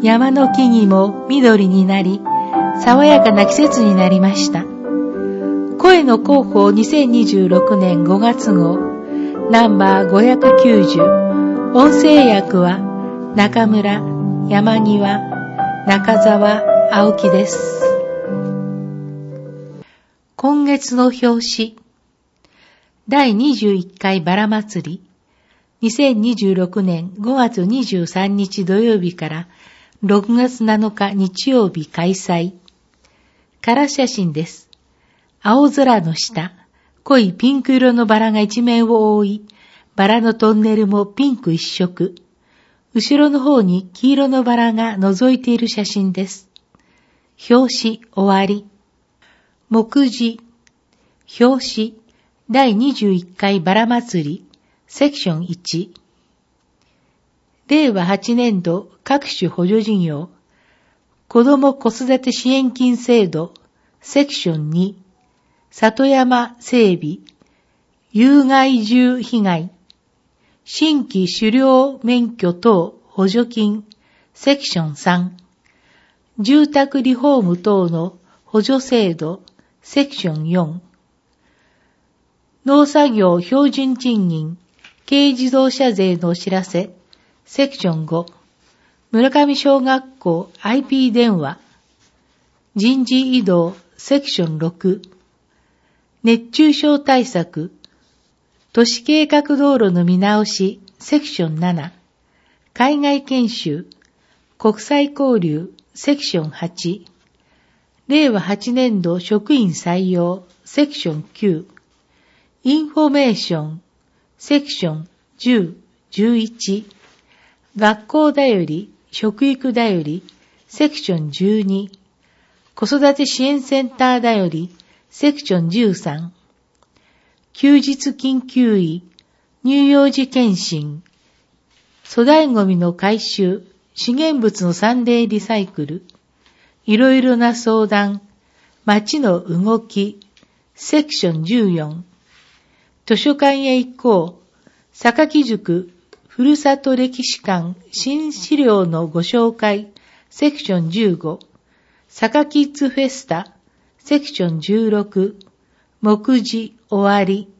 山の木々も緑になり、爽やかな季節になりました。声の広報2026年5月号、ナンバー590、音声訳は中村、山際、中澤、青木です。今月の表紙、第21回バラ祭り、2026年5月23日土曜日から6月7日日曜日開催。カラー写真です。青空の下、濃いピンク色のバラが一面を覆い、バラのトンネルもピンク一色。後ろの方に黄色のバラが覗いている写真です。表紙終わり。目次、表紙、第21回バラ祭り、セクション1。令和8年度各種補助事業、子ども子育て支援金制度、セクション2。里山整備、有害獣被害、新規狩猟免許等補助金、セクション3、住宅リフォーム等の補助制度、セクション4、農作業標準賃金、軽自動車税のお知らせ、セクション5、村上小学校 IP 電話、人事異動、セクション6、熱中症対策、都市計画道路の見直し、セクション7、海外研修、国際交流、セクション8、令和8年度職員採用、セクション9、インフォメーション、セクション10、11、学校だより、食育だより、セクション12、子育て支援センターだより、セクション13、休日緊急医、乳幼児検診、粗大ゴミの回収、資源物のサンデーリサイクル、いろいろな相談、町の動き、セクション14、図書館へ行こう、榊塾、ふるさと歴史館、新資料のご紹介、セクション15、サキッズフェスタ、セクション16、目次終わり。